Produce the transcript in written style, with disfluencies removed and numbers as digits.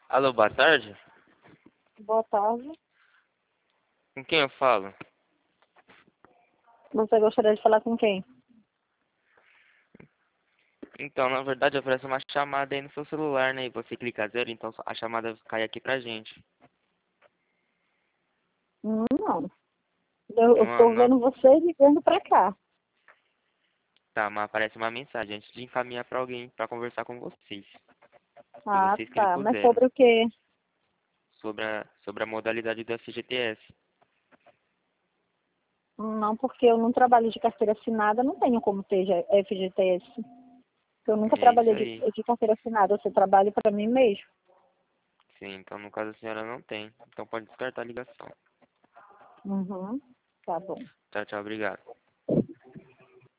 Alô, boa tarde? Boa tarde. Com quem eu falo? Você gostaria de falar com quem? Então, na verdade, aparece uma chamada aí no seu celular, né? E você clica zero, então a chamada cai aqui pra gente. Não. Eu Não, estou não, vendo você ligando pra cá. tá, mas aparece uma mensagem antes de encaminhar pra alguém pra conversar com vocês. E Ah, vocês tá. clicam Mas zero sobre o quê? sobre a modalidade do FGTS. Não, porque eu não trabalho de carteira assinada, não tenho como ter FGTS. Eu nunca É isso trabalhei aí. de carteira assinada, você trabalha para mim mesmo. Sim, então no caso a senhora não tem. Então pode descartar a ligação. Uhum. Tá bom. Tchau, tchau, obrigado.